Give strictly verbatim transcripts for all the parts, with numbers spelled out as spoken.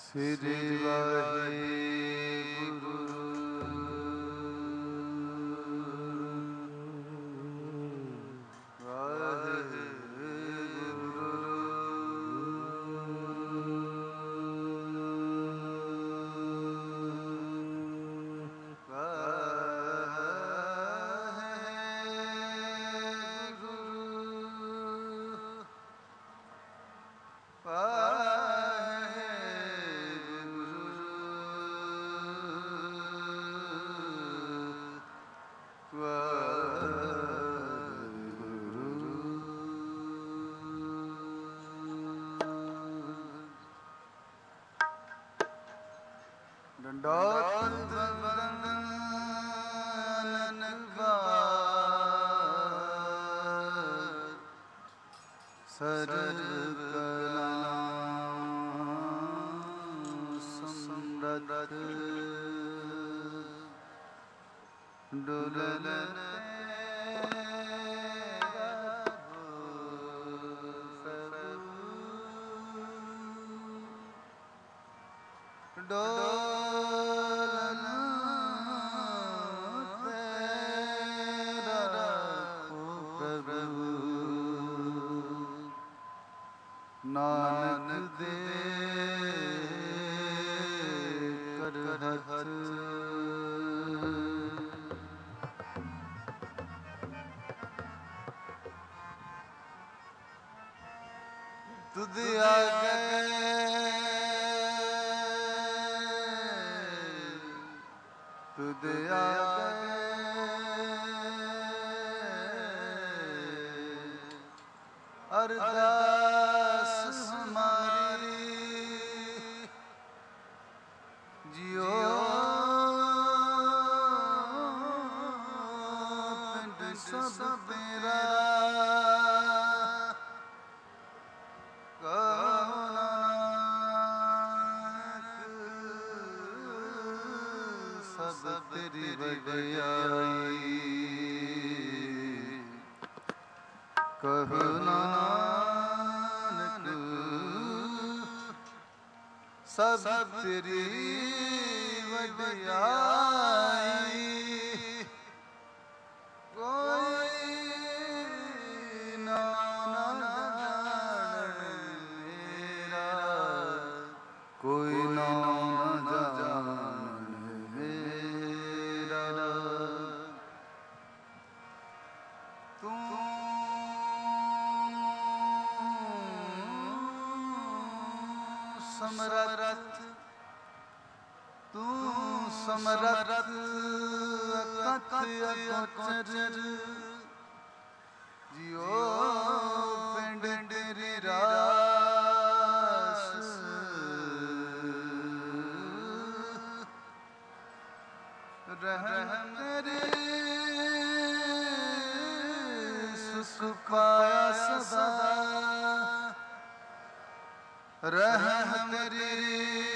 ਸ੍ਰੀ ਵਾਹਿਗੁਰੂ ਡੰਡੋਤ ਬੰਦਨ ਸਰਬ ਕਲਾ ਸਮਰਤ ਡੁਲਨ ਨਾਨਕ ਦੇ ਕਰ ਹੱਥ ਤੁਧ ਆਗੇ ਤੁਧ ਆਗੇ ਅਰਦਾਸ ਹਮਾਰੀ ਜਿਉ ਪਿੰਡ ਸਭ ਤੇਰਾ ਕਹੋ ਨਾਨਕ ਸਭ ਤੇਰੀ ਵਡਿਆਈ ਕਹੋ ਨਾਨਕ ਸਭ ਤੇਰੀ ਵਡਿਆਈ ਕੋਈ ਨਾ ਜਾਣਨ ਮੇਰਾ ਕੋਈ ਨਾ ਜਾਣਨ ਮੇਰਾ ਤੂੰ ਸਮਰਥ ਤੂੰ ਸਮਰਥ ਅਕਥ ਅਗੋਚਰ ਜਿਉ ਪਿੰਡ ਤੇਰੀ ਰਾਸ ਰਹਿਮ ਤੇਰੇ ਸੁਖ ਪਾਇਆ ਸਦਾ ਰਹਿਮ ਤੇਰੀ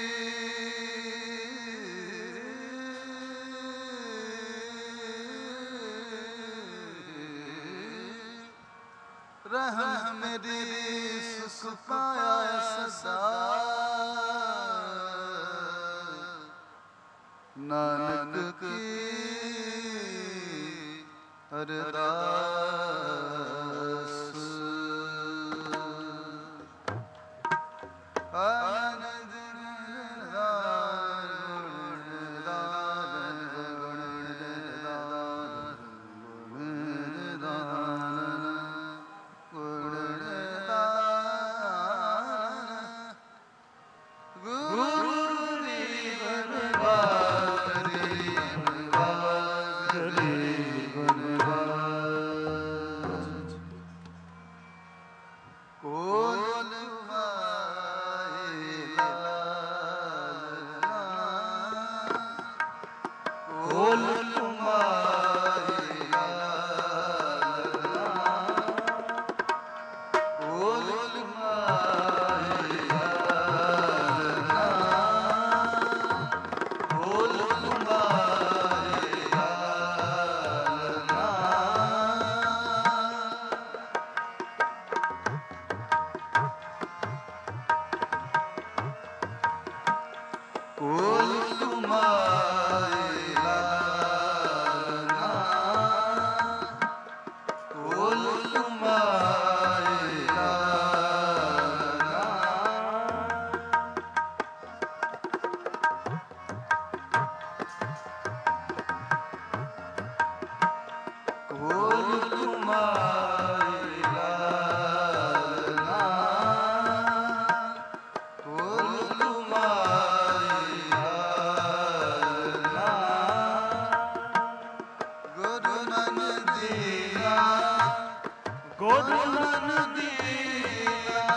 ਰਹਿਮ ਮੇਰੀ ਸੁਖ ਪਾਇਆ ਸਦਾ ਨਾਨਕ ਕੀ ਅਰਦਾਸ ਆਨੰਦ Oh ਕੋਲ ਤੁਮਾਰੇ ਲਾਲਨਾ, ਕੋਲ ਤੁਮਾਰੇ ਲਾਲਨਾ। ਕੋਲ ਤੁਮਾਰੇ ਲਾਲਨਾ, ਕੋਲ ਤੁਮਾਰੇ ਲਾਲਨਾ। ਗੁਰੂ ਮਨ ਦੀਨਾ, ਗੁਰੂ ਮਨ ਦੀਨਾ,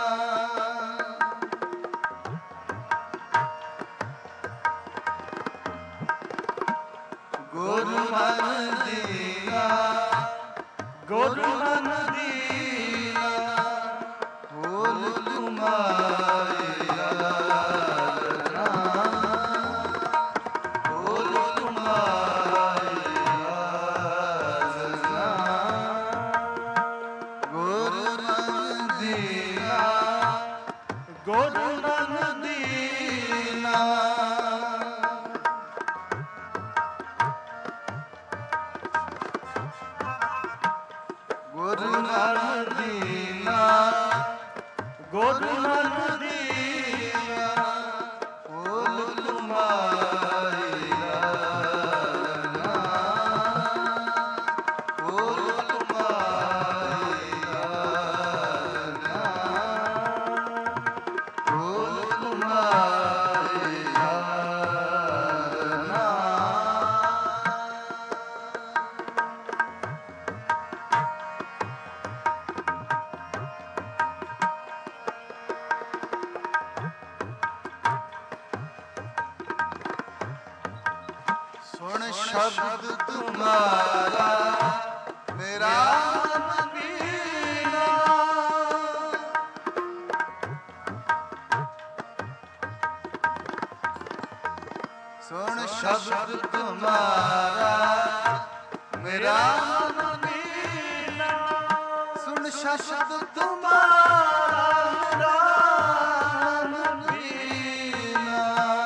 ਗੁਰੂ ਮਨ ਦੀਨਾ, ਗੁਰੂ ਮਨ ਦੀਨਾ। ਕੋਲ ਤੁਮਾਰੇ ਲਾਲਨਾ, ਕੋਲ ਤੁਮਾਰੇ ਲਾਲਨਾ। ਗੁਰੂ ਮਨ ਦੀਨਾ, ਗੁਰੂ ਮਨ ਦੀਨਾ। ਗੁਰੂ ਮਨ ਦੀਨਾ, ਗੁਰੂ ਮਨ ਦੀਨਾ। ਕੋਲ ਤੁਮਾਰੇ ਲਾਲਨਾ, ਕੋਲ ਤੁਮਾਰੇ ਲਾਲਨਾ, ਕੋਲ ਤੁਮਾਰੇ ਲਾਲਨਾ। ਸੁਣ ਸ਼ਬਦ ਤੁਮਾਰਾ ਮੇਰਾ ਮਦੀਨਾ, ਸੁਣ ਸ਼ਬਦ ਤੁਮਾਰਾ ਮੇਰਾ ਮਦੀਨਾ, ਸੁਣ ਸ਼ਬਦ ਤੁਮਾਰਾ ਮੇਰਾ ਮਦੀਨਾ।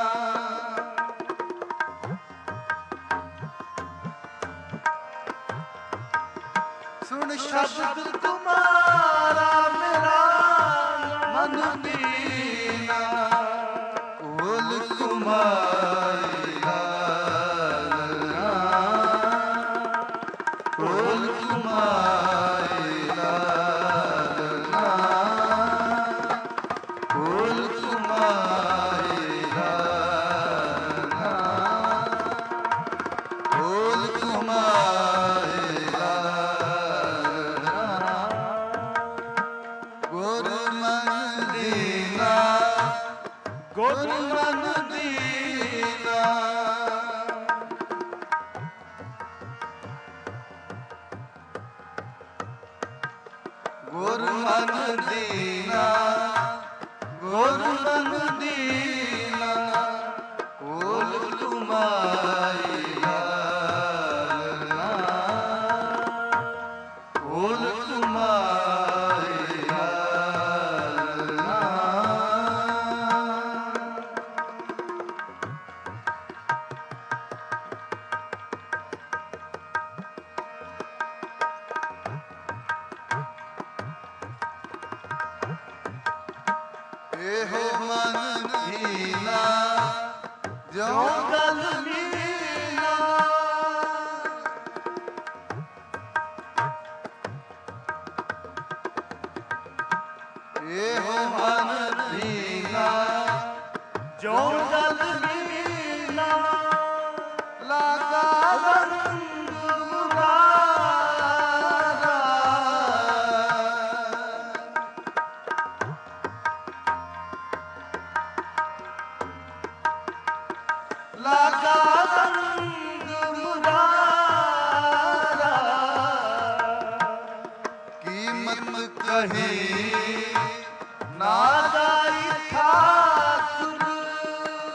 ਸੁਣ ਸ਼ਬਦ ਤੁਮਾਰਾ ਮੇਰਾ ਮਨ ਦੀਨਾ। ਕੋਲ ਤੁਮਾਰੇ ਲਾਲਨਾ, ਕੋਲ ਤੁਮਾਰੇ ਲਾਲਨਾ, ਕੋਲ ਤੁਮਾਰੇ ਲਾਲਨਾ, ਕੋਲ ਤੁਮਾਰੇ ਲਾਲਨਾ। ਗੁਰੂ ਮਨ ਦੀਨਾ, ਗੁਰੂ ਮਨ ਦੀਨਾ। ਗੁਰੂ ਮਨ ਦੀਨਾ, ਗੁਰੂ ਮਨ ਦੀਨਾ। ਕੋਲ ਤੁਮਾਰੇ ਲਾਲਨਾ, ਕੋਲ ਤੁਮਾਰੇ ਲਾਲਨਾ। ਇਹੋ ਮਨ ਦੀਨਾ, ਜਿਉ ਗਲ ਮੀਨਾ। ਇਹੋ ਮਨ ਦੀਨਾ, ਜਿਉ ਗਲ ਮੀਨਾ। ਲਾਗਾ ਰੰਗ ਮੁਰਾਰਾ, ਲਾਗਾ ਰੰਗ ਮੁਰਾਰਾ। ਕੀਮਤ ਕਹੀ ਨਾ ਦਾਈ ਠਾਕੁਰ,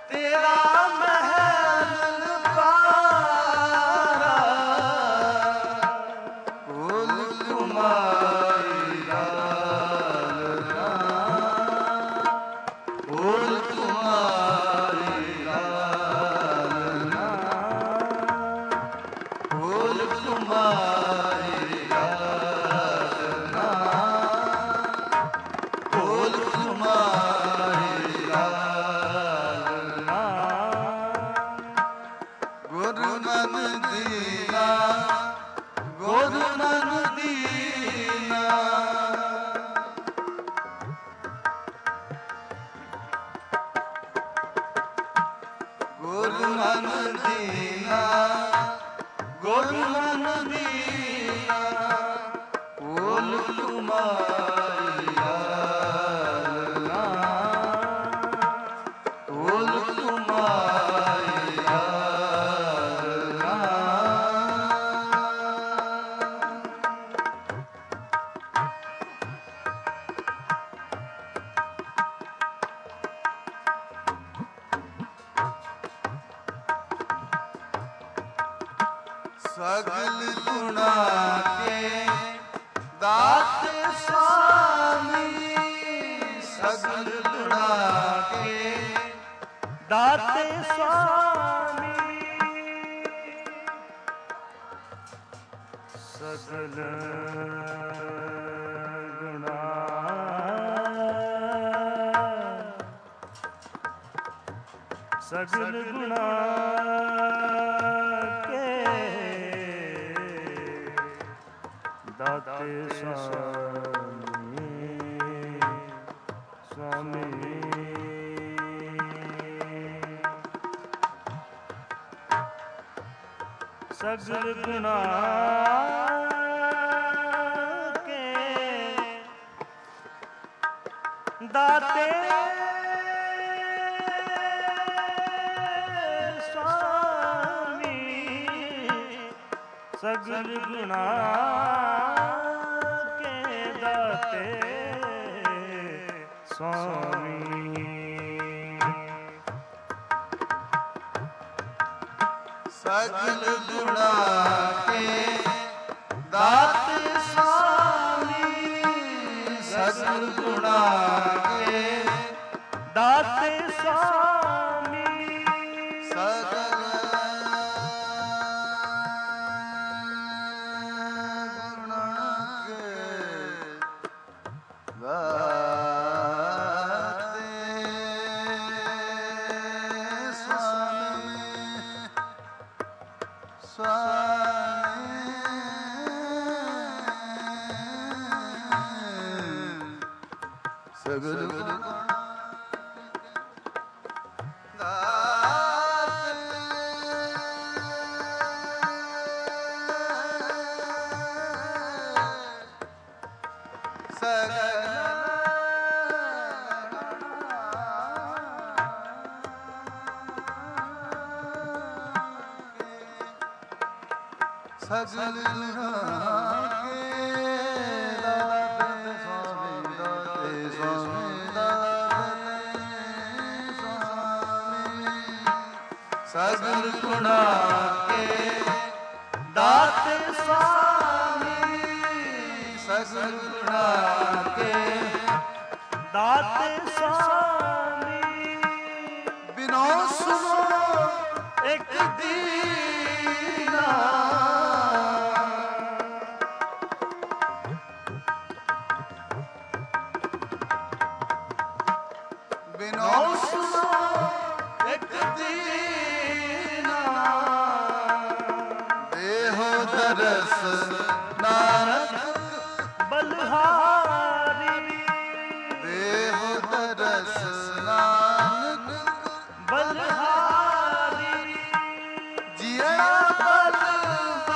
ਤੇਰਾ ਮਹਿਲ ਪਾਰਾ ਕੁਲ ਕੁਮਾਰੀ ਲਾਲਨਾ ਕੁਲ ਕੁਮਾਰੀ ਲਾਲਨਾ ਕੁਲ ਕੁਮਾਰੀ ਲਾਲਨਾ ਕੁਲ ਕੁਮਾਰੀ ਲਾਲਨਾ ਗੁਰੂ ਮਨ ਦੀਨਾ ਗੁਰੂ ਮਨ ਦੀਨਾ ਗੁਰੂ ਮਨ ਦੀਨਾ ਗੁਰੂ ਮਨ ਦੀਨਾ ਕੁਲ ਕੁਮਾਰੀ ਲਾਲਨਾ ਕੁਲ ਕੁਮਾਰੀ ਲਾਲਨਾ ਸਗਲ ਗੁਣਾ ਕੇ ਦਾਤ ਸੁਆਮੀ ਸਗਲ ਗੁਣਾ ਕੇ ਦਾਤੇ ਸੁਆਮੀ ਸਗਲ ਗੁਣਾ ਸਗਲ ਗੁਣਾ ਕੇ ਦਾਤੇ ਸੁਆਮੀ ਸੁਆਮੀ ਸਗਲ ਗੁਣਾ ਕੇ ਦਾਤੇ ਸੁਆਮੀ ਸਗਲ ਗੁਣਾ ਕੇ ਦਾਤੇ ਸੁਆਮੀ ਸਗਲ ਗੁਣਾ ਕੇ ਦਾਤ ਸੁਆਮੀ ਸਗਲ ਗੁਣਾ ਕੇ ਦਾਤੇ ਸੁਆਮੀ ਸਗਲ ਗੁਣਾ ਕੇ ਦਾਤੇ ਸੁਆਮੀ ਸਗਲ ਗੁਣਾ ਸਗਲ ਗੁਣਾ ਕੇ ਦਾਤੇ ਸੁਆਮੀ ਦਾਤੇ ਸੁਆਮੀ ਦਾਤੇ ਸੁਆਮੀ ਸਗਲ ਗੁਣਾ ਕੇ ਦਾਤੇ ਸੁਆਮੀ ਸਗਲ ਗੁਣਾ ਕੇ ਦਾਤੇ ਸੁਆਮੀ ਬਿਨੋ ਸੁਨੋ ਇੱਕ ਦੀਨਾ ਬਿਨੋ ਸੁਨੋ ਇੱਕ ਦੀਨਾ ਦੇਹੋ ਦਰਸ ਨਾਨਕ ਬਲਹਾਰੀ ਦੇਹੋ ਦਰਸ ਨਾਨਕ ਬਲਹਾਰੀ ਜੀਆ ਬਲ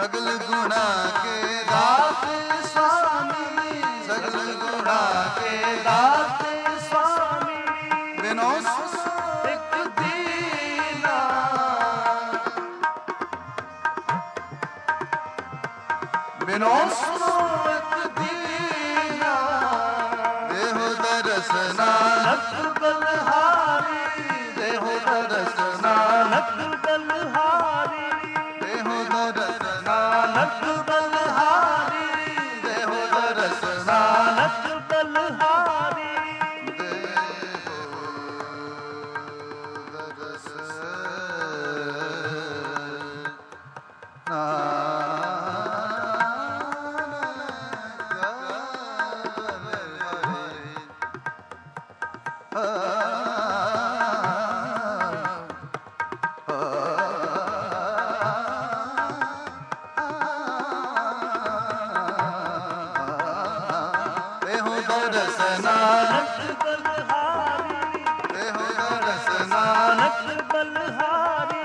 सगल गुणा के दाते स्वामी, सगल गुणा के दाते स्वामी, बिनो एक दीना, बिनो एक दीना, देहो दरस नानक बलहारी, देहो दरस नानक बलहारी, देहो दरस नानक बलहारी, देहो दरस नानक बलहारी, देहो दरस नानक बलहारी, देहो दरस नानक बलहारी,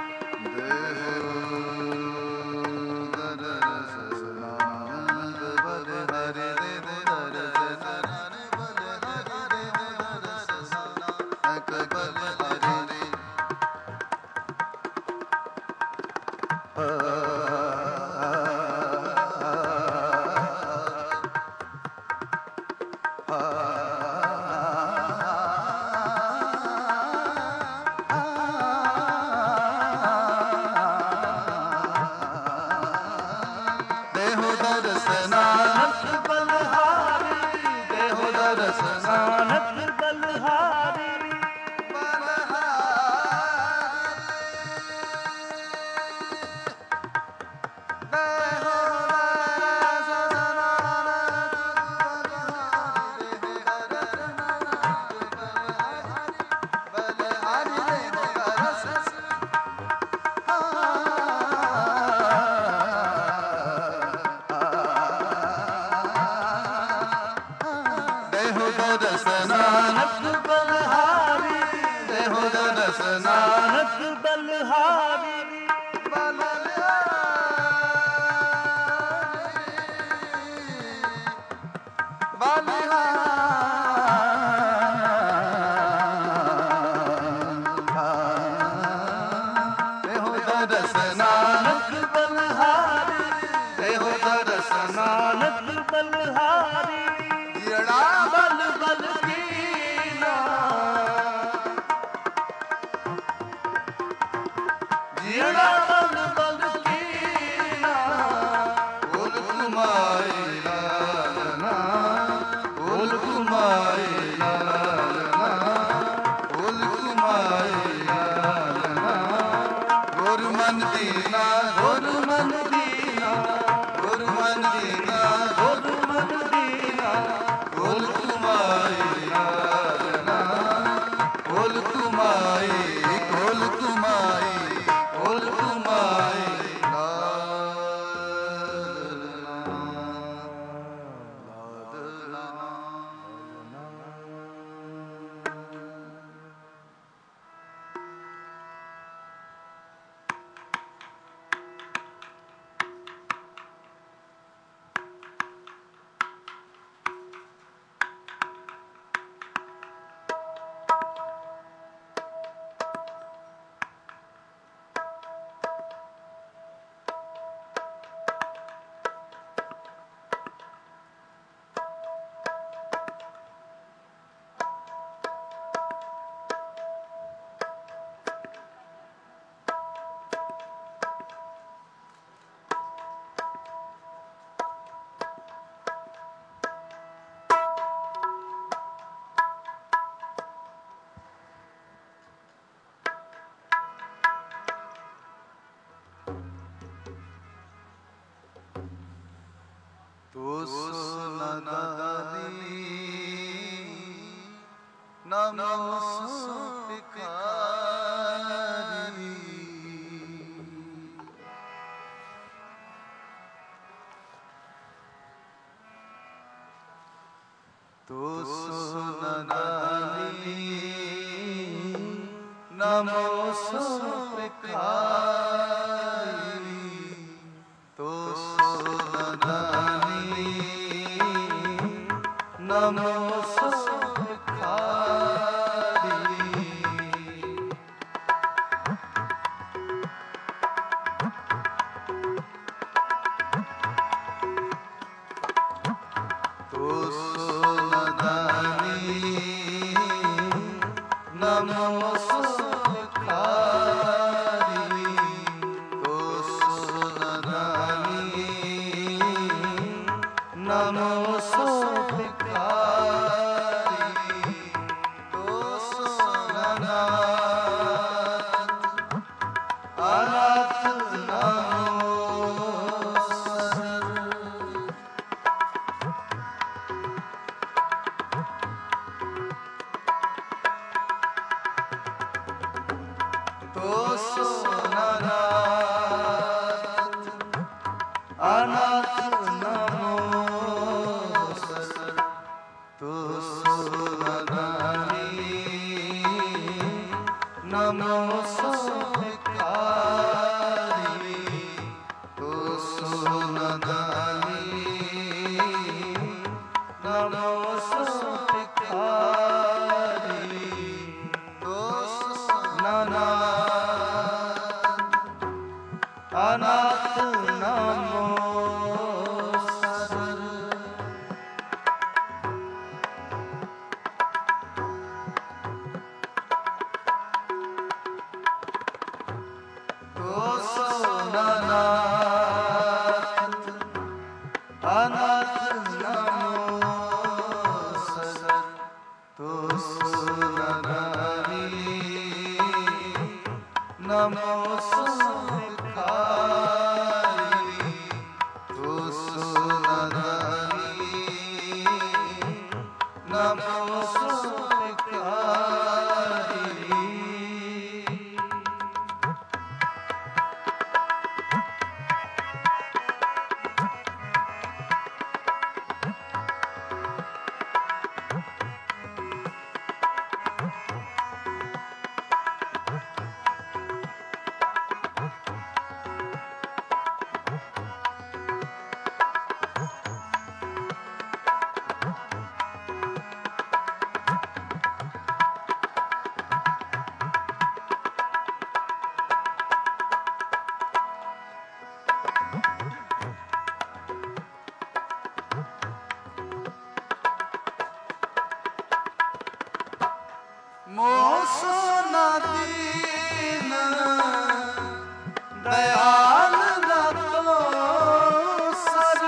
देहो दरस नानक बलहारी, देहो दरस नानक बलहारी, देहो दरस नानक बलहारी, देहो दरस नानक बलहारी, देहो दरस नानक बलहारी, देहो दरस नानक बलहारी, जीड़ा बल बल कीना, जीड़ा बल बल कीना, बोल कुमाई लालना, बोल कुमाई लालना, बोल कुमाई लालना, गुरु मन दीना, गुरु मन दीना, गुरु मन दीना, गुरु मन दीना, बोल कुमाई लालना, बोल कुमाई, बोल कुमाई, बोल कुमाई तो सुनदानी नमो सुपिकारी तो सुनदानी नमो सुपिकारी नमो सुखारी। तो सुनदानी नमो सुखारी। तो सुनदानी नमो सुखारी। तो सुननाथ अनाथ नमो सर। तो सुननाथ अनाथ नमो सर। तो सुनदानी नमो सुखारी। तो सुनदानी नमो सुखारी। तो सुननाथ अनाथ नमो सर। तो सुननाथ अनाथ नमो सर। तो सुनदानी नमो सुखारी। तो सुनदानी नमो सुखारी। मोसो नदीन दयाल न तो सर।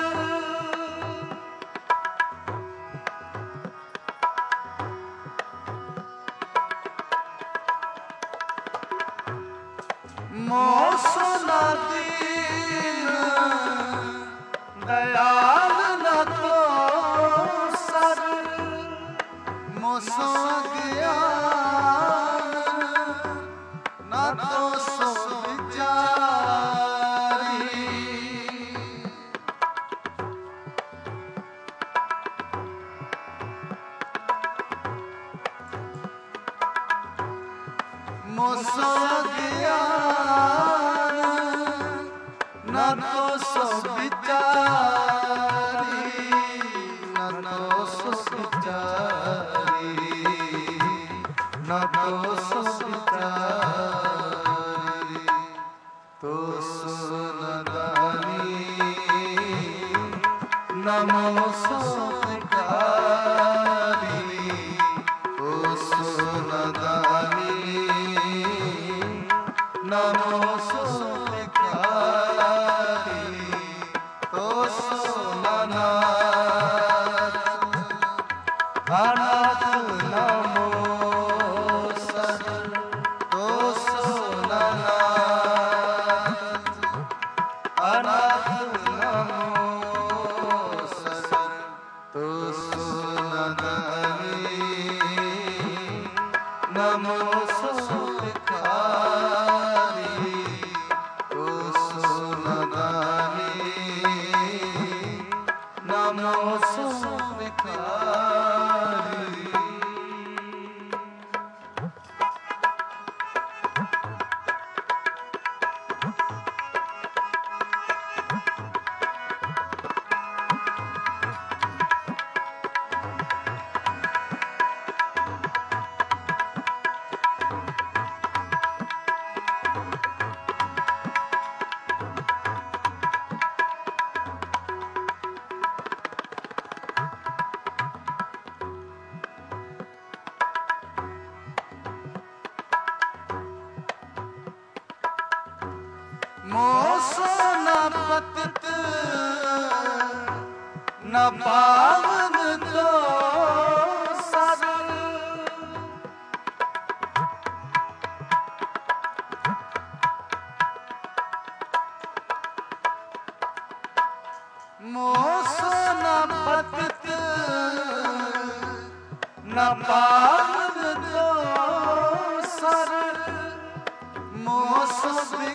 मोसो नदीन दयाल न तो सर। मोसो ज्ञान न तो सो विचारी। मोसो ज्ञान न तो सो विचारी। न तो सो विचारी। न तो सो विचारी। तो सुनदानी नमो सुखारी। तो सुनदानी नमो सुखारी। तो सुननाथ अनाथ नमो सर। तो सुननाथ अनाथ नमो सर। तो सुनदानी नमो सुखारी। तो सुनदानी नमो सुखारी। मोसो न पतित न पावन तो सर मोसो न पतित न पावन तो सर मोसो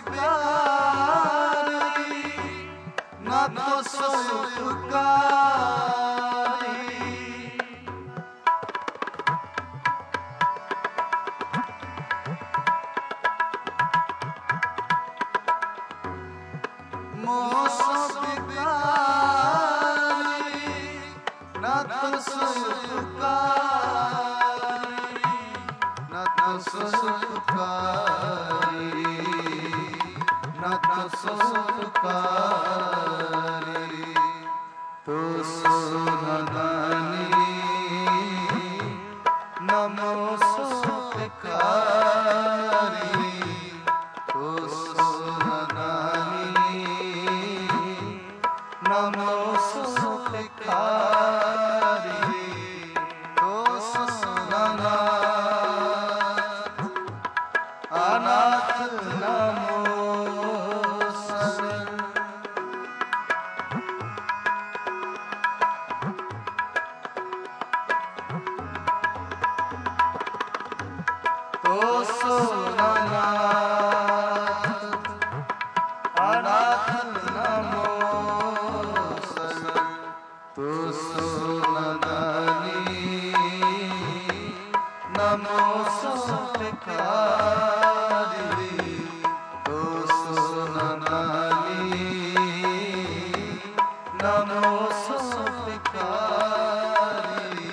विकारी न तो सुपकारी मोसो विकारी न तो सुपकारी न तो सुपकारी न तो सुपकारी तो सुनदानी नमो सुपकारी तो सुनदानी नमो सुपकारी तो सुननाथ अनाथ नमो तो सुननाथ अनाथ नमो तो सुनदानी नमो सुपकारी तो सुनदानी नमो सुपकारी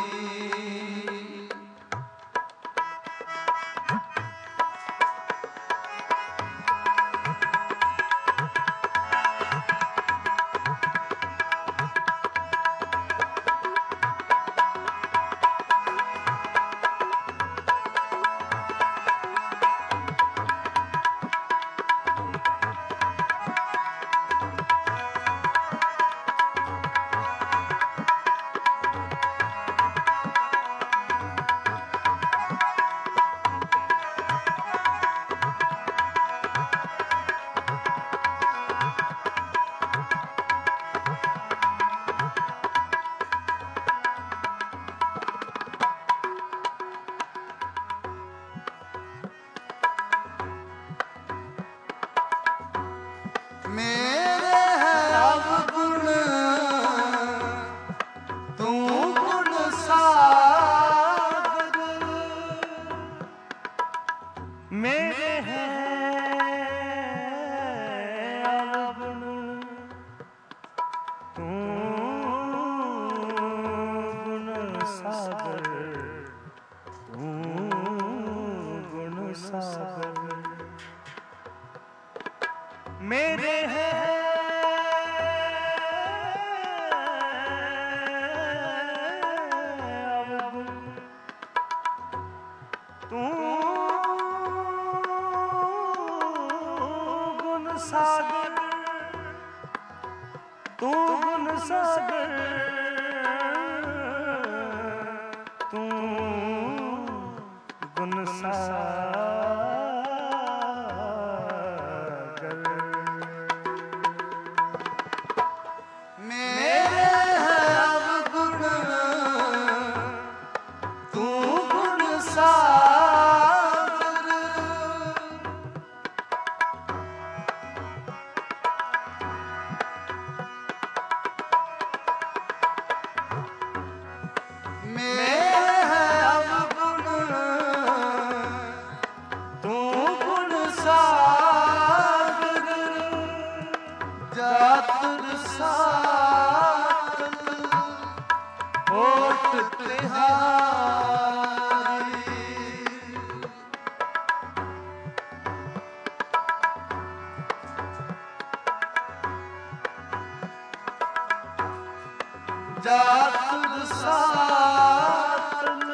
मेरे है अवगुण तू गुण सागर मेरे हैं अवगुण तू गुण सागर तू गुण सागर मेरे हैं अवगुण तू गुण सागर तू गुण सागर तू गुण सागर मेरे है अवगुण तू गुण सागर मेरे है अवगुण तू गुण सागर जातुर सातल होठ तिहारी जातुर सातल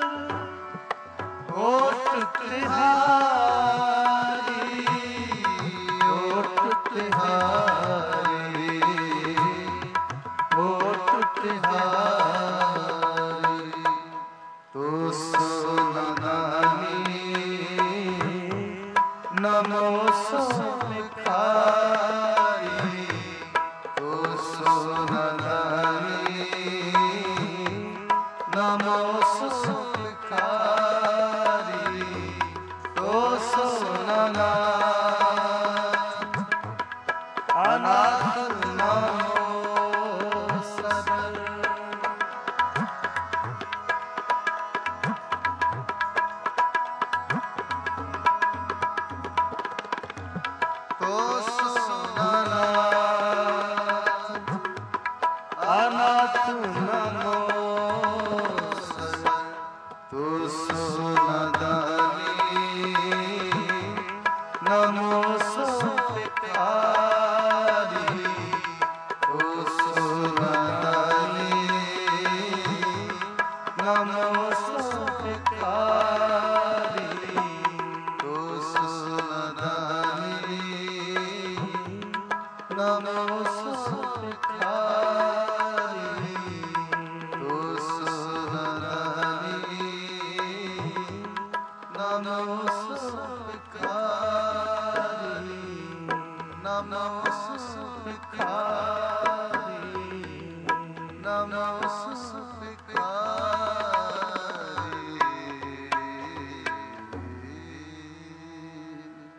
होठ तिहारी होठ नमो सुभिखारी तो सोनदानी नमो सुभिखारी तो सोननाथ अनाथ नमो सबर अनाथ नमो तो सोनदानी नमो सुभिखारी तो सोनदानी नमो सुभिखारी तो सोनदानी नमो सुभिखारी तो सोनदानी नमो सुभिखारी नमो सुभिखारी नमो सुभिखारी।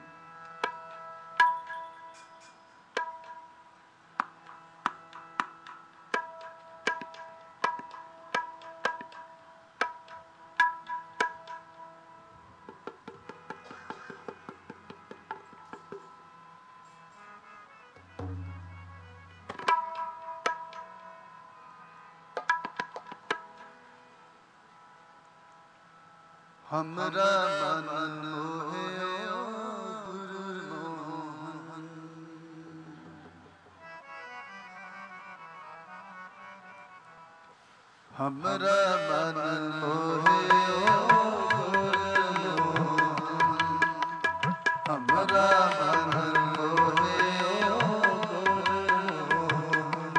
हमरा मन मोहे गुरु मोहन हमरा मन मोहे गुरु मोहन हमरा मन मोहे गुरु मोहन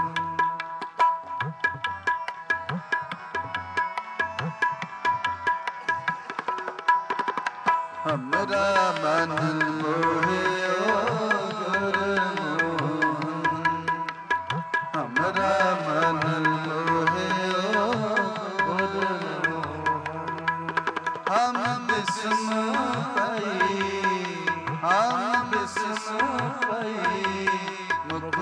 हमरा मन मोहे गुरु मोहन हमरा मन मोहे गुरु मोहन हम बिस्म पई हम बिस्म पई मुख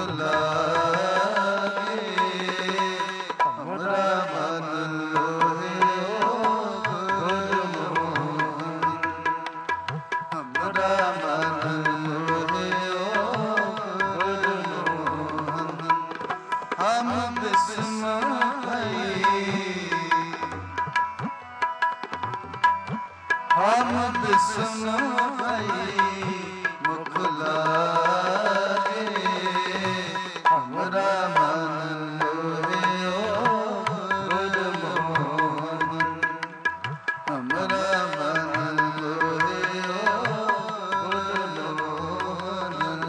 लागे हमरा मन मोहे गुरु मोहन हमरा मन मोहे गुरु मोहन हम बिस्म पई हम बिस्म पई मुख लागे हमरा मन मोहे गुरु मोहन हमरा मन मोहे गुरु मोहन।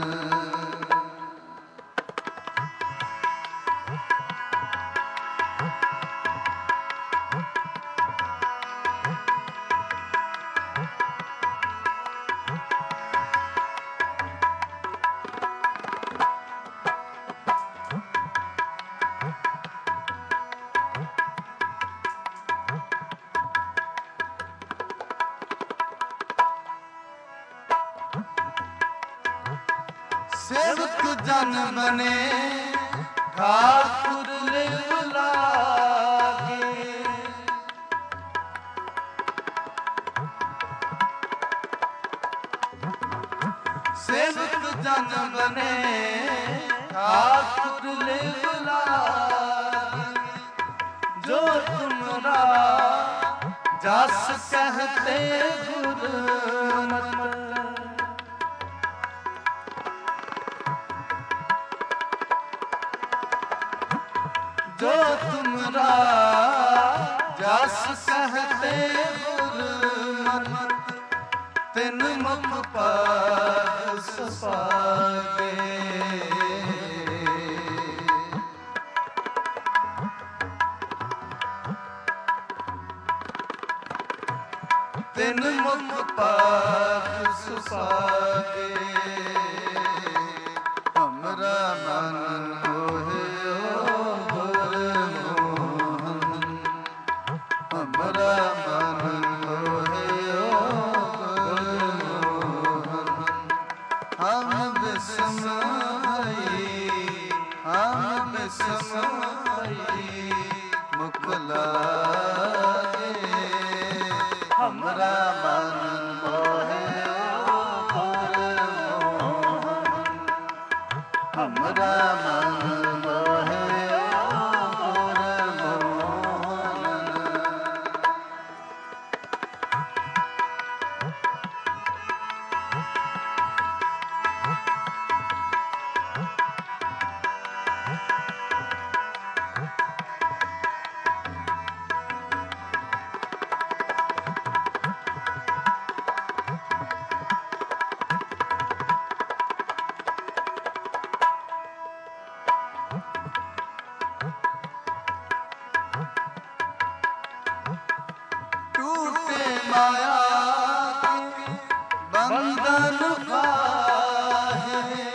सेवक जन बने ठाकुर लिव लागे सेवक जन बने ठाकुर लिव लागे जो तुमरा जस कहते गुरमत जो तुमरा जस कहते गुरमत तिन मुख पाद सुपागे तिन मुख पाग सुसागे हमरा मन मोहियो गुरमोहन हमरा मन मोहियो गुरमोहन हम बिस्मई हम बिस्मई मुख लागे हमरा मन मोहियो गुरमोहन हमरा मन मोहियो गुरमोहन टूटे माया के बंधन काहे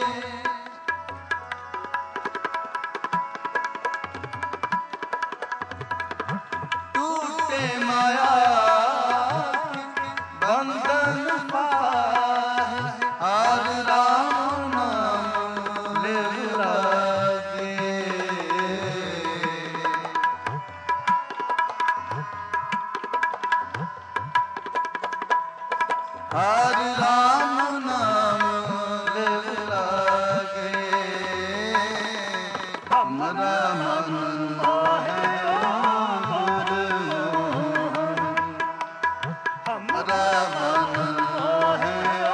टूटे माया के बंधन काहे हर राम नाम लिव लागे हर राम नाम लिव लागे हमरा मन मोहियो गुरमोहन हमरा मन मोहियो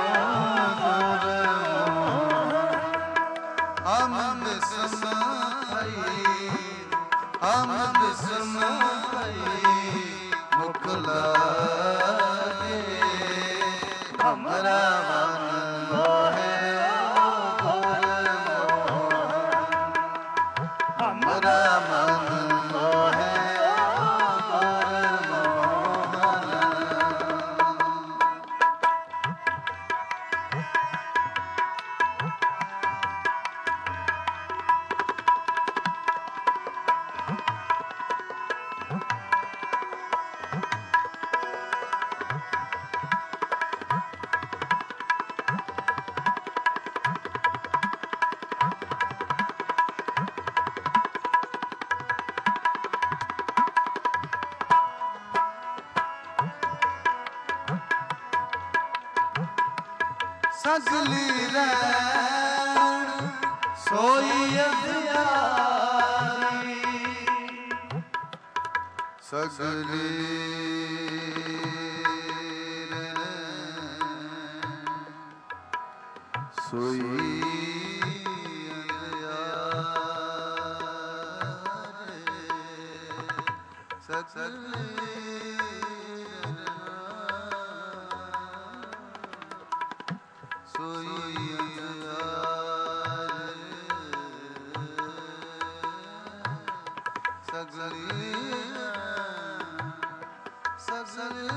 गुरमोहन हम बिस्मई हम बिस्मई मुख लागे हमरा मन मोहियो गुरमोहन हमरा मन मोहियो गुरमोहन सगली रैन सोई अधियारी सगली रैन सोई अधियारी सगली सोई सगली सगली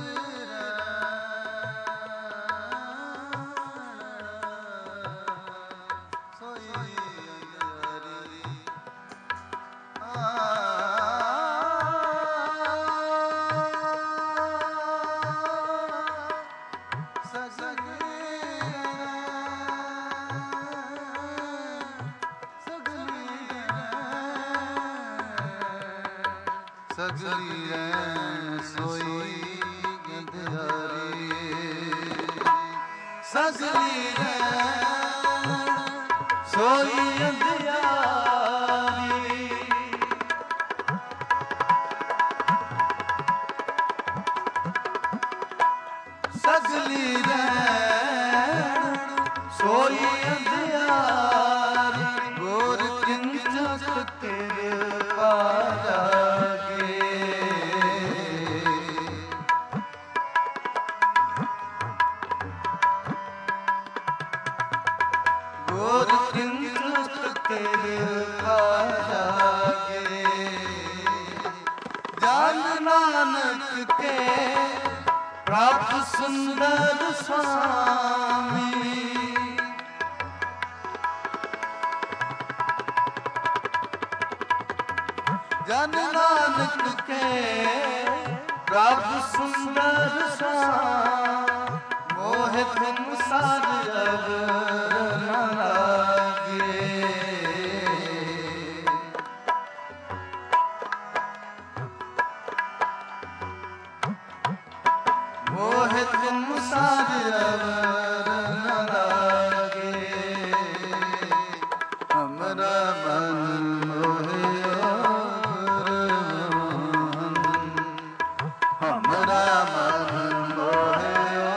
सगली रैन सोई अंधियारी सगली रैन सोई अंधियारी सगली रैन सोई अंधियारी गोर किंचक तेरे पाजा गोर किंचक तेरे पाजा जान नानक के प्राप्त सुंदर स्वामी जन नानक के प्राप्त सुंदर स्वामी मोह संसार अब न लागे मोह संसार अब न लागे हमरा मन मोहियो हमरा मन मोहियो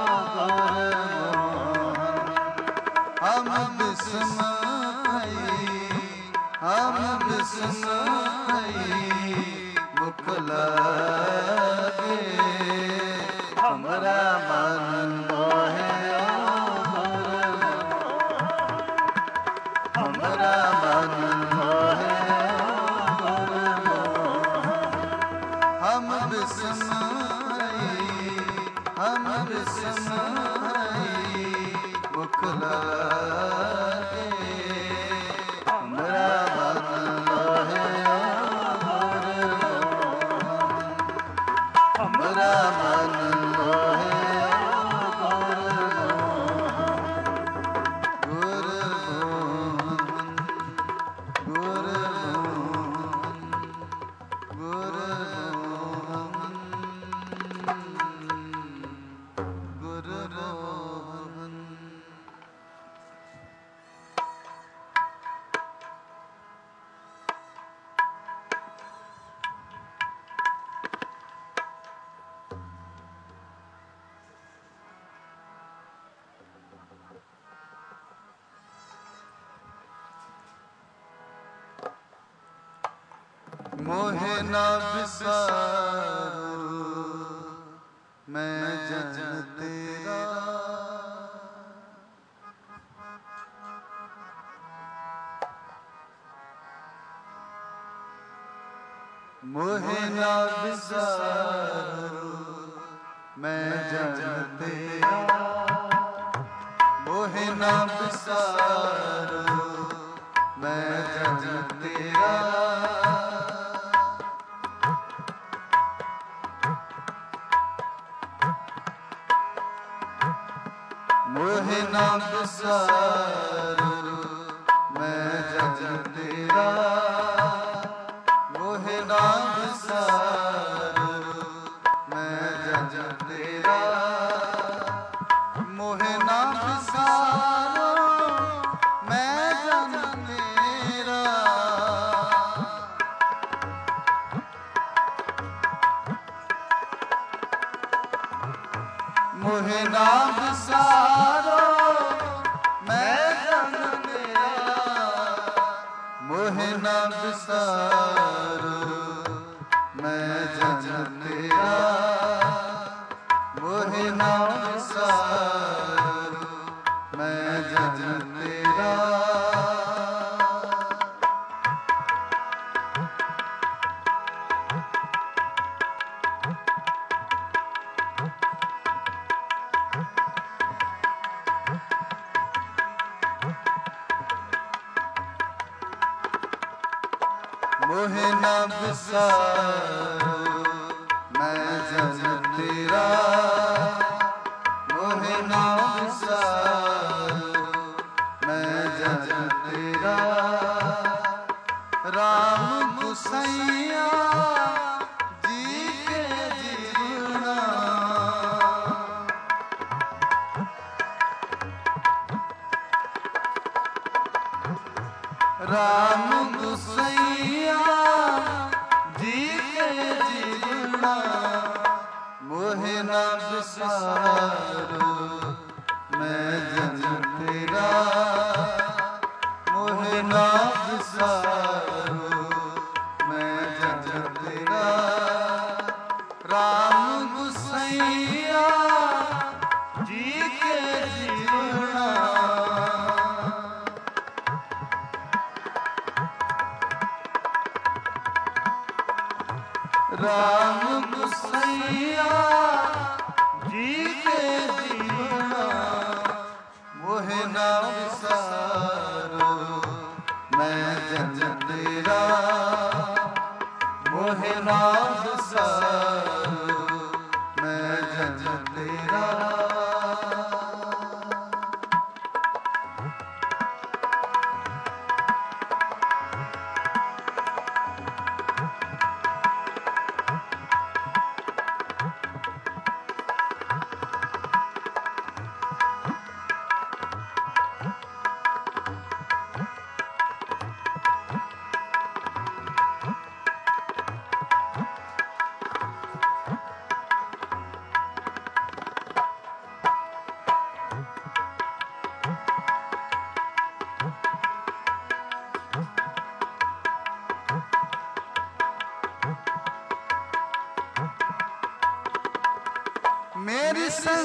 हम बिस्मई हम बिस्मई मुख लागे हमरा मन मोहियो हमरा मन मोहियो हम बिस्मई हम बिस्मई मुख लागे हमरा मन मोहियो हमरा मन मोहियो गुर मोहन गुर मोहन गुर मोहन गुर मोहन मोहे ना बिसारो मैं जन तेरा मोहे ना बिसारो मैं जन तेरा मोहे ना बिसारो मैं जन तेरा मोहे ना बिसारो मैं जन तेरा मोहे ना बिसारो मैं जन तेरा मोहे ना बिसारो मैं जन तेरा मोहे ना बिसारो मैं जन तेरा मोहे ना बिसारो मैं जन तेरा मोहे ना बिसारो मैं जन तेरा मोहे ना बिसारो मैं जन तेरा मोहे ना बिसारो मैं जन तेरा राम गुसैया जी के जीवना राम गुसैया जी के जीवना मोहे ना बिसारो मैं जन तेरा मोहे ना बिसारो मैं जन तेरा राम गुसैया जी के जीवना राम गुसैया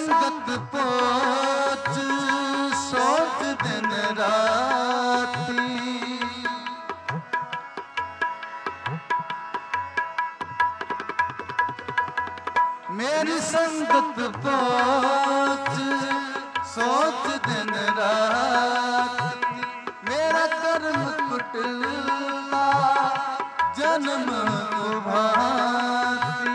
संगत पोच सोच दिन राती मेरी संगत पोच सोच दिन राती मेरा कर्म कुटिला जन्म भांति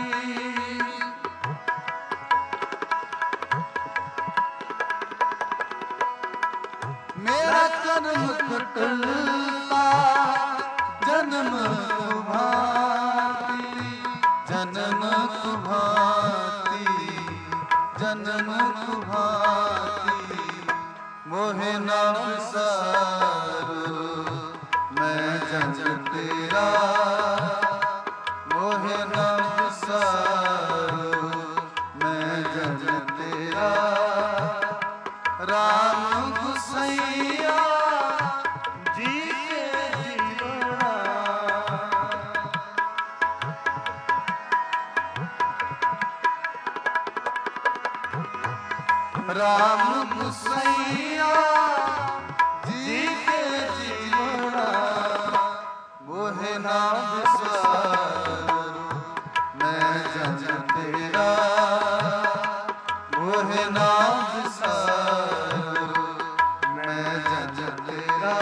मेरा कर्म कुटिला जन्म भांति जन्म भांति जन्म भांति मोहे ना विसारो मैं जन तेरा मोहे ना विसारो मैं जन तेरा राम गुसैया जी के जीवना राम गुसैया जी के जीवना मोहे ना विसारो मैं जन तेरा मोहे ना विसारो मैं जन तेरा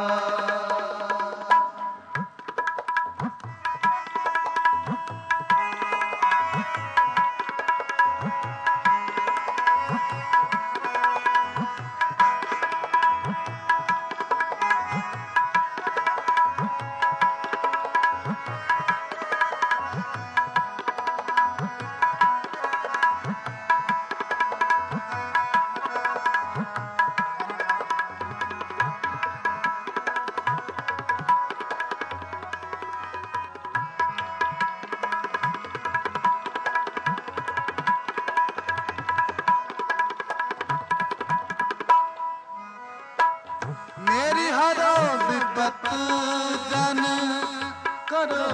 मेरी हरो विपत जन करो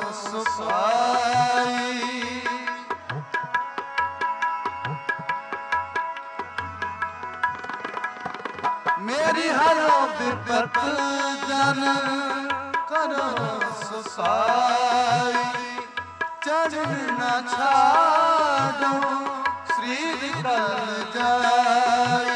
सुपाई मेरी हरो विपत जन करो सुपाई चरण न छाड़ो श्री कल जाई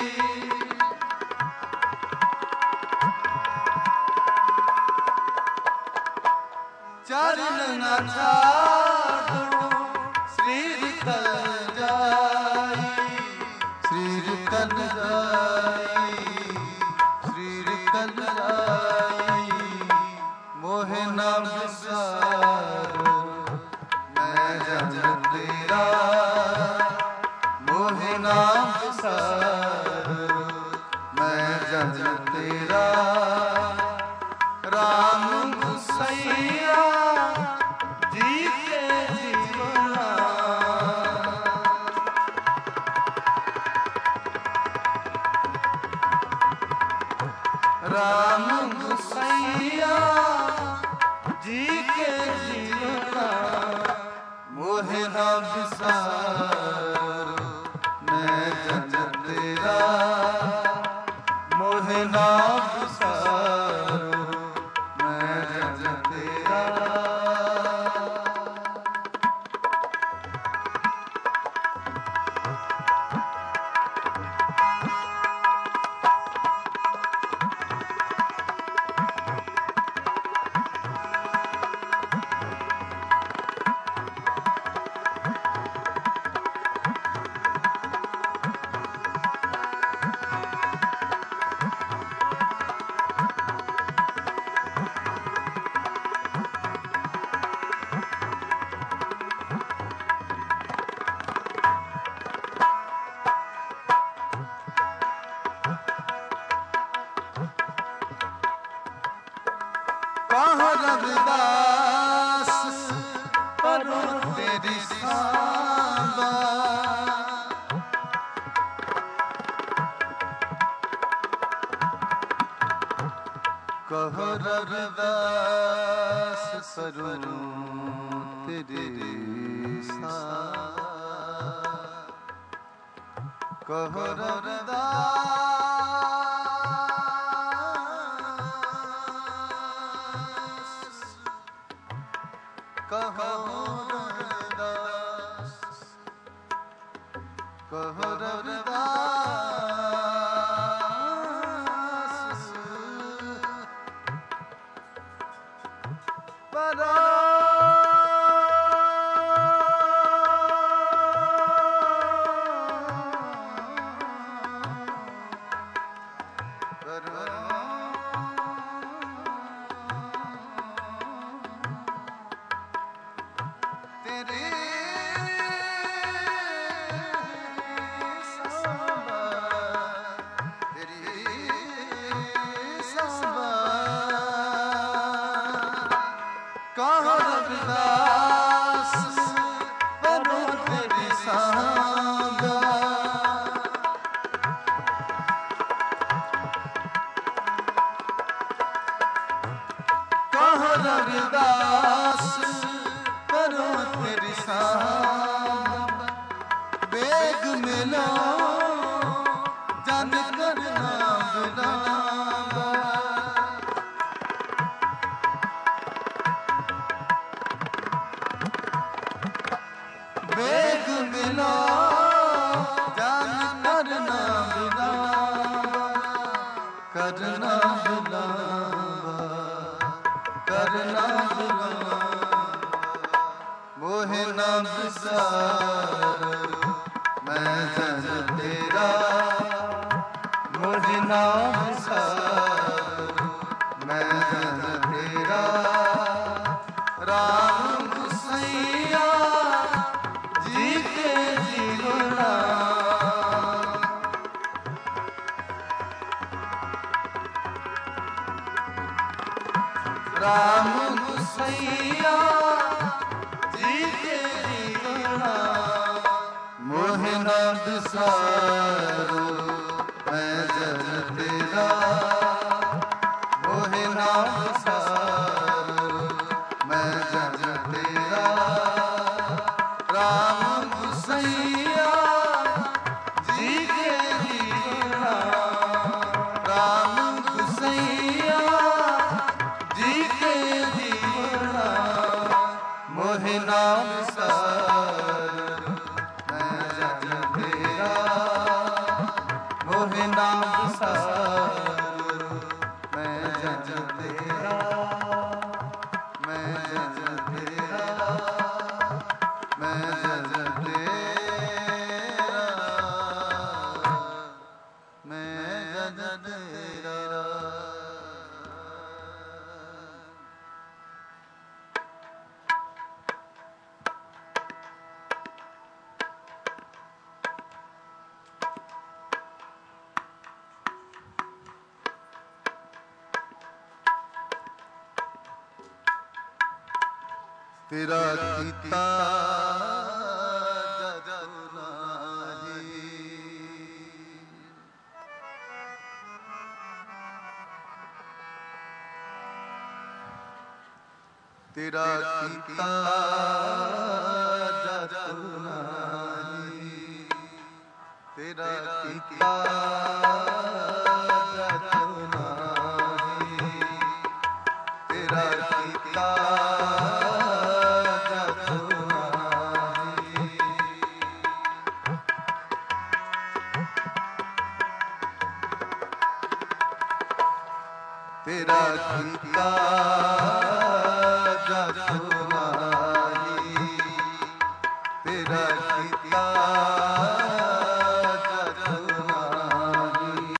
चरण न छाड़ो श्री कल जाई श्री कल जाई श्री कल जाई मोहे ना विसारो मैं जन तेरा मोहे ना विसारो मैं जन तेरा राम गुसैया जी के जीवना राम गुसैया जी के जीवना मोहे ना विसारो मैं जन तेरा मोहे ना विसारो मैं जन तेरा कहाँ रविदास परो तेरी सांबा कहो रविदास परो तेरी सांबा कहो रविदास कहो रविदास कहो रविदास परा रविदास करो तेरी सांब बेग मिलो जन करना बिलावा बेग मिलो जन करना बिलावा करना बिलावा करना बिलावा मोहे ना बिसार मैं जन तेरा मोहे ना बिसार मैं जन तेरा राम गुसैया जी के जीवना राम गुसैया जी के जीवना मोहे ना बिसारो मैं जन तेरा मोहे ना बिसारो मैं जन तेरा राम गुसैया जी के जीवना राम गुसैया जी के जीवना मोहे ना बिसारो मैं जन तेरा मोहे ना बिसारो मैं जन तेरा मैं जन तेरा मैं जन तेरा मैं जन तेरा तेरा कीता जतनाही तेरा कीता जतनाही तेरा कीता जतनाही तेरा कीता तेरा कीता जतनाही तेरा कीता जतनाही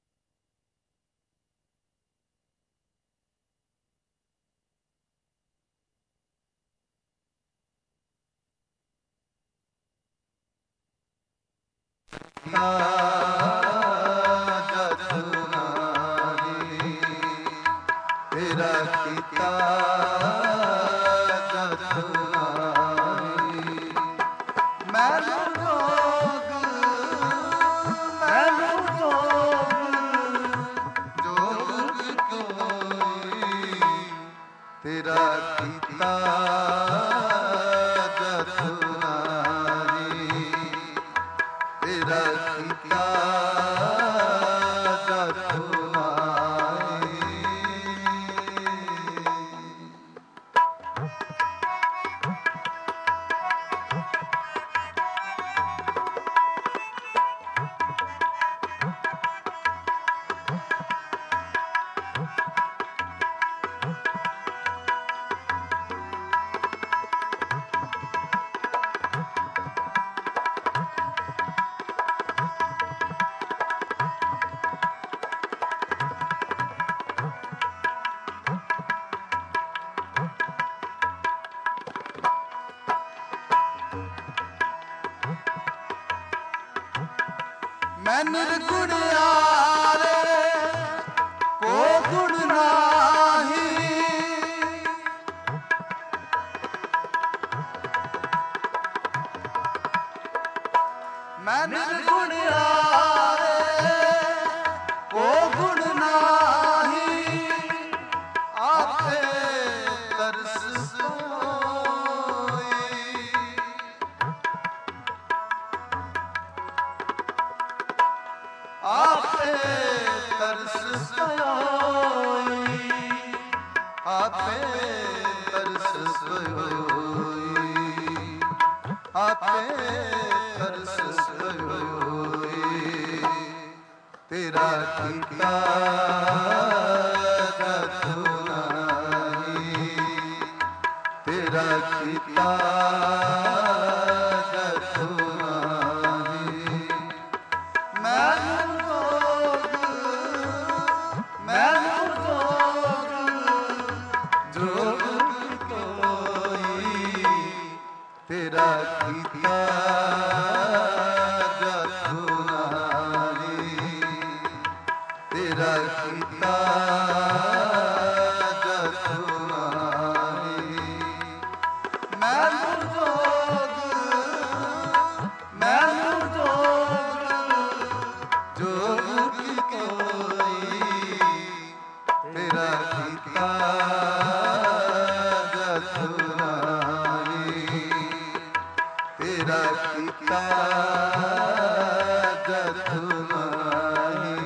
तेरा कीता जतनाही मैनू जोग मैनू जोग जोग कोई तेरा कीता जतनाही तेरा कीता ਨਿਰਗੁਣਿਆਰੇ ਕੋ ਗੁਣ ਨਾਹੀ। ਮੈਂ ਨਿਰਗੁਣਿਆਰੇ ਕੋ ਗੁਣ ਨਾਹੀ। ਆਪੇ ਤਰਸ ਸੋਈ। ਆਪੇ ਤਰਸ ਸੋਈ। ਆਪੇ ਤਰਸ ਸੋਈ। ਆਪੇ ਤਰਸ ਸੋਈ। ਤੇਰਾ ਕੀਤਾ ਜਤੁ ਨਾਹੀ। ਤੇਰਾ ਕੀਤਾ ਜਤੁ ਨਾਹੀ। ਮੈਨੂੰ ਜੋਗ ਮੈਨੂੰ ਜੋਗ ਜੋਗ ਕੋਈ। ਤੇਰਾ ਕੀਤਾ ਜਤੁ ਨਾਹੀ। ਤੇਰਾ ਕੀਤਾ ਜਤੁ ਨਾਹੀ। ਮੈਨੂੰ ਜੋਗ ਮੈਨੂੰ ਜੋਗ ਜੋਗ ਕੋਈ। ਤੇਰਾ ਕੀਤਾ ਜਤੁ ਨਾਹੀ। ਤੇਰਾ ਕੀਤਾ ਜਤੁ ਨਾਹੀ।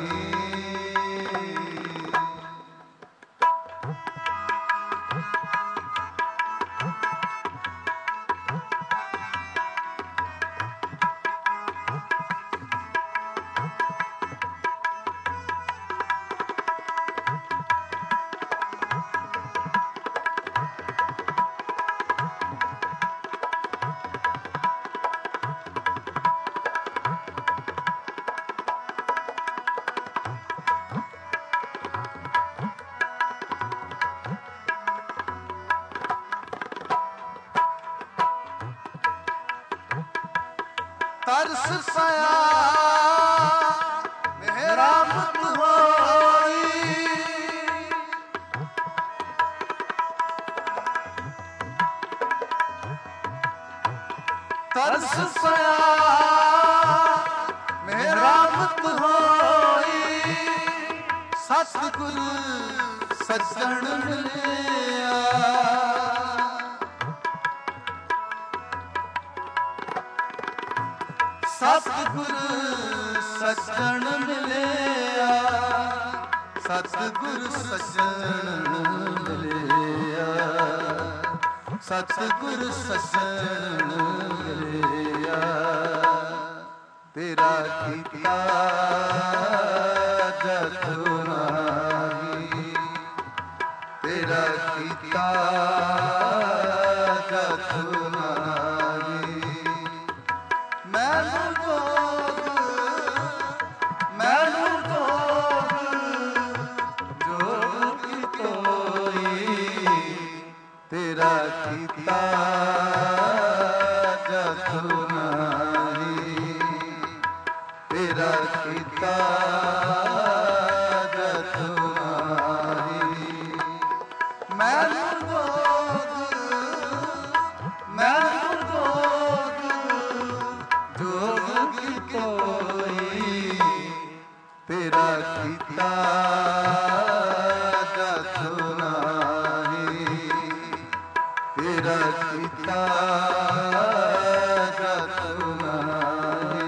ਤਰਸ ਪਿਆ ਮਿਹਰਮਤ ਹੋਈ। ਤਰਸ ਪਿਆ ਮਿਹਰਮਤ ਹੋਈ। ਸਤਿਗੁਰ ਸੱਜਣ ਮਿਲਿਆ। ਸਤਿਗੁਰ ਸੱਜਣ ਮਿਲਿਆ। ਸਤਿਗੁਰ ਸੱਜਣ ਮਿਲਿਆ। ਸਤਿਗੁਰ ਸੱਜਣ ਮਿਲਿਆ। ਤੇਰਾ ਕੀਤਾ ਜਤੁ ਨਾਹੀ। ਤੇਰਾ ਕੀਤਾ ਜਤੁ ਨਾਹੀ। ਮੈਨੂੰ ਜੋਗ ਮੈਨੂੰ ਜੋਗ ਜੋਗ ਕੋਈ। ਤੇਰਾ ਕੀਤਾ ਜਤੁ ਨਾਹੀ। ਤੇਰਾ ਕੀਤਾ ਜਤੁ ਨਾਹੀ। ਮੈਨੂੰ ਜੋਗ ਮੈਨੂੰ ਜੋਗ ਜੋਗ ਕੋਈ। ਤੇਰਾ ਕੀਤਾ ਜਤੁ ਨਾਹੀ। ਤੇਰਾ ਕੀਤਾ ਜਤੁ ਨਾਹੀ।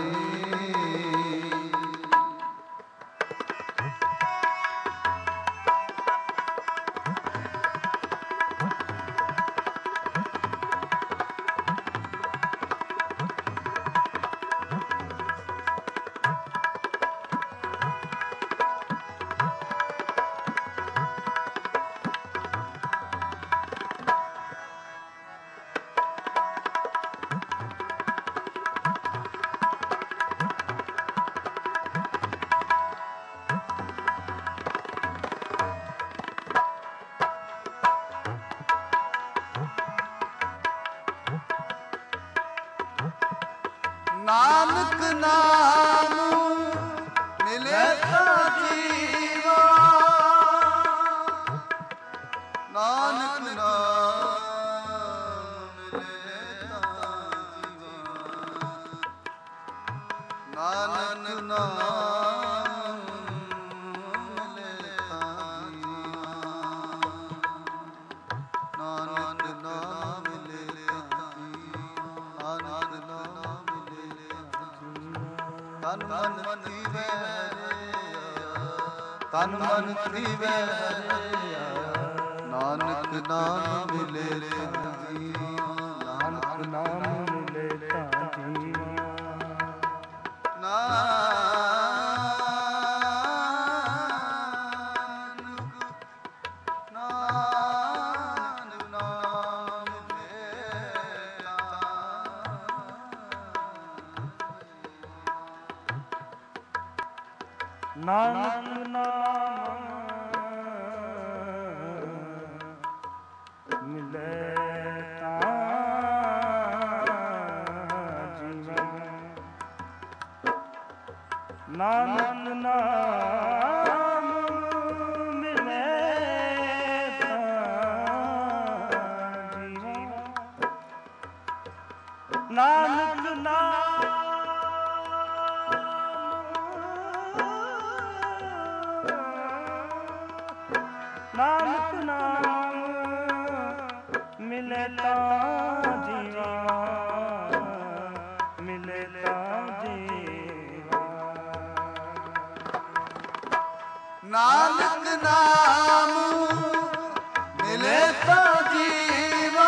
ਤਨ ਮਨ ਥੀਵੈ ਹਰਿਆ, ਤਨ ਮਨ ਥੀਵੈ ਹਰਿਆ, ਨਾਨਕ ਨਾਮ ਮਿਲੇ ਤਾਂ ਜੀਵਾ, ਨਾਨਕ ਨਾਮ ਮਿਲੇ ਤਾਂ ਜੀਵਾ। ਨਾਨਕ ਨਾਨਕ ਨਾਮ ਮਿਲੇ ਤਾਂ, ਨਾਨਕ ਨਾਮ ਮਿਲੇ ਤਾਂ ਜੀਵਾ। ਨਾਨਕ ਨਾਮ ਮਿਲੇ ਤਾਂ ਜੀਵਾ। ਨਾਨਕ ਨਾਮ ਨਾਨਕ ਨਾਮ ਮਿਲੇ ਤਾਂ ਜੀਵਾ, ਮਿਲੇ ਤਾਂ ਜੀਵਾ। ਨਾਨਕ ਨਾਮ ਮਿਲੇ ਤਾਂ ਜੀਵਾ,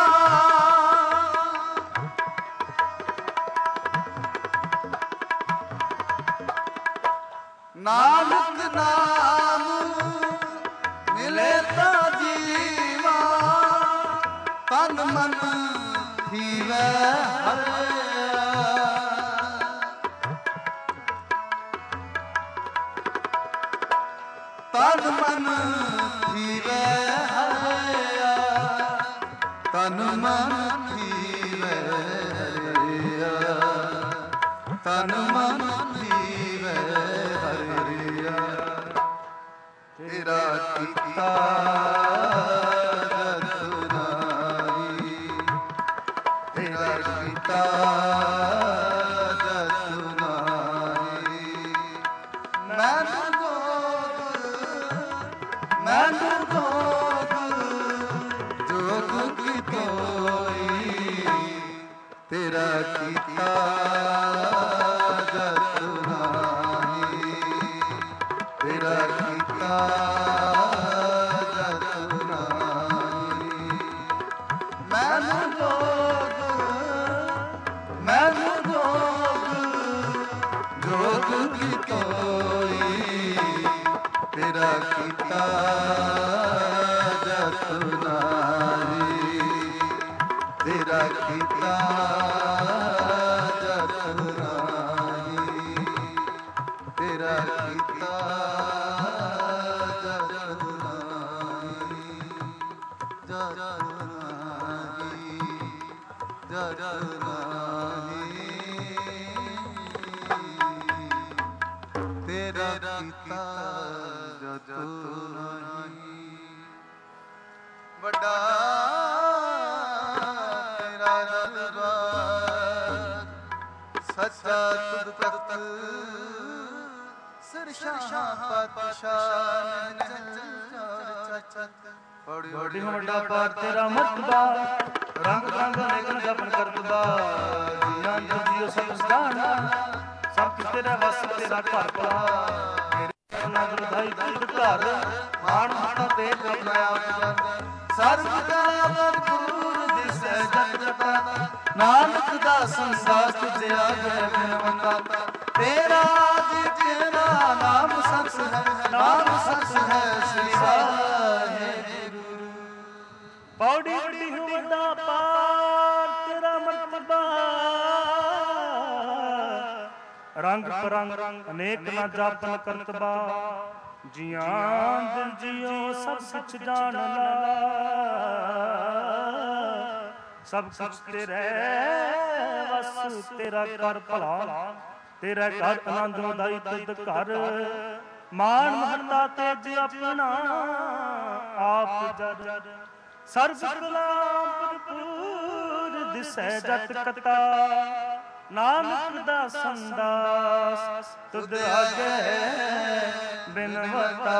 ਨਾਨਕ ਨਾਮ ਮਿਲੇ ਤਾਂ ਜੀਵਾ, ਤਨ ਮਨ ਥੀਵੈ ਹਰਿਆ, ਤਨ ਮਨ ਥੀਵੈ ਹਰਿਆ, ਤਨ ਮਨ ਥੀਵੈ ਹਰਿਆ, ਤਨ ਮਨ ਥੀਵੈ ਹਰਿਆ, ਤੇਰਾ ਕੀਤਾ ਜਤਨਾਈ, ਤੇਰਾ ਕੀਤਾ ਜਤਨਾਈ, ਮੈਨੂੰ ਜੋਗ, ਮੈਨੂੰ ਜੋਗ, ਜੋਗ ਕੀ ਕੋਈ, ਤੇਰਾ ਕੀਤਾ ਜਤਨਾਈ, ਤੇਰਾ ਕੀਤਾ ਜਤਨਾਈ, ਮੈਨੂੰ ਜੋਗ, ਮੈਨੂੰ ਜੋਗ, ਜੋਗ ਕੀ ਕੋਈ, ਤੇਰਾ ਕੀਤਾ ਜਤਨਾਈ, ਤੇਰਾ ਕੀਤਾ ਜਤਨਾਈ, ਤੇਰਾ ਕੀਤਾ ਜਤਨਾਈ, ਜਤਨਾਈ, ਜਤਨਾਈ, ਤੇਰਾ ਕੀਤਾ ਜਤਨਾਈ। ਵੱਡਾ ਤੇਰਾ ਦਰਬਾਰ, ਸੱਚਾ ਤੁਧ ਭਗਤ, ਸਿਰਸ਼ਾਂ ਪਾਤਸ਼ਾਹ ਬੜੀ ਵੱਡਾ ਪਾਰ ਤੇਰਾ ਮਰਤਬਾ, ਰੰਗ ਰੰਗ ਅਨੇਕ ਜਪਨ ਕਰਤਬਾ, ਜੀਆਂ ਜੀਓ ਸਭ ਸਦਾਣਾ, ਸਭ ਤੇਰਾ ਵਸ ਤੇਰਾ ਘਰ ਭਲਾ, ਤੇਰੇ ਨਗਰ ਧਾਈ ਤੁਧ ਘਰ, ਮਾਣ ਮਾਣ ਤੇ ਕਰਨਾ ਆਪ ਜਾਂਦਾ, ਸਰਬ ਕਲਾ ਵਰਪੂਰ ਦਿਸੈ ਜਗ ਜਪਾ, ਨਾਨਕ ਦਾ ਸੰਸਾਰ ਤੁਝ ਆਗੇ ਬਿਨ ਮੰਦਾਤਾ, ਤੇਰਾ ਜੀ ਤੇਰਾ ਨਾਮ ਸਚ ਹੈ, ਨਾਮ ਸਚ ਹੈ ਸ੍ਰੀ ਵਾਹਿਗੁਰੂ। ਪੌੜੀ ਵੱਡੀ ਹੋ ਵੱਡਾ ਪਾਰ ਤੇਰਾ ਮਰਤਬਾ, ਰੰਗ ਪਰੰਗ ਅਨੇਕ ਨਾ ਜਾਪਨ ਕਰਤਬਾ, ਜੀਆਂ ਦਿਲ ਜੀਓ ਸਭ ਕੁਛ ਜਾਣ ਲਾ, ਸਭ ਕੁਛ ਤੇਰੇ ਵਸ ਤੇਰਾ ਕਰ ਭਲਾ, ਤੇਰਾ ਘਰ ਆਨੰਦ ਉਦਾਈ ਤੁਧ ਘਰ, ਮਾਣ ਮਹੱਤਾ ਤੇਜ ਆਪਣਾ ਆਪ ਜਦ, ਸਰਬ ਕਲਾ ਭਰਪੂਰ ਦਿਸੈ ਜਤ ਕਤਾ, ਨਾਨਕ ਦਾ ਸੰਦਾਸ ਤੁਧ ਆਗੇ ਬਿਨਵਤਾ।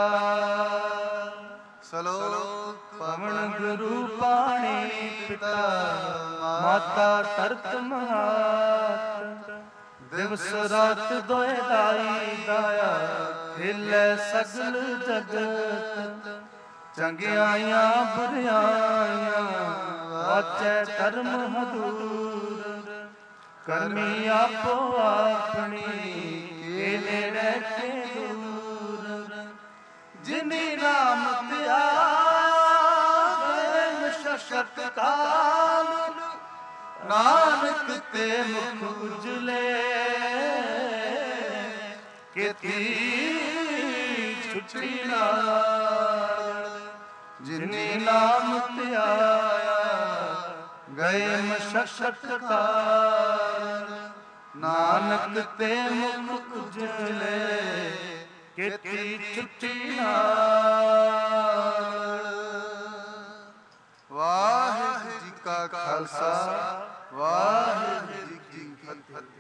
ਸਲੋਕ ਪਵਨ ਗੁਰੂ ਪਾਣੀ ਪਿਤਾ, ਮਾਤਾ ਤਰਤ ਮਹਾਤ, ਦਿਵਸ ਰਾਤ ਦੋਏ ਦਾਈ ਦਾਇਆ ਹਿਲੇ ਸਗਲ ਜਗਤ ਚੰਗਿਆਈਆਂ ਬੁਰਿਆਈਆਂ ਵਾਚੈ ਧਰਮ ਹਦੂਰ ਕਰਮੀ ਆਪੋ ਆਪਣੀ ਕੇ ਨੇੜੇ ਕੇ ਦੂਰ ਜਿਨੀ ਨਾਮ ਧਿਆਵੇ ਮਸ਼ਕਤ ਕਾਲ ਨਾਨਕ ਤੇ ਮੁਖ ਉਜਲੇ ਕੀਤੀ ਛੁੱਟੀ ਨਾਲ ਜਿਨੀ ਨਾਮ ਧਿਆਇਆ ਗਏ ਮਸ਼ਕਤ ਕਾਲ ਨਾਨਕ ਤੇ ਮੁਖ ਉਜਲੇ ਕੀਤੀ ਛੁੱਟੀ ਨਾਲ। ਵਾਹਿਗੁਰੂ ਜੀ ਕਾ ਖਾਲਸਾ ਵਾਹਿਗੁਰੂ ਜੀ ਕੀ ਫਤਿਹ।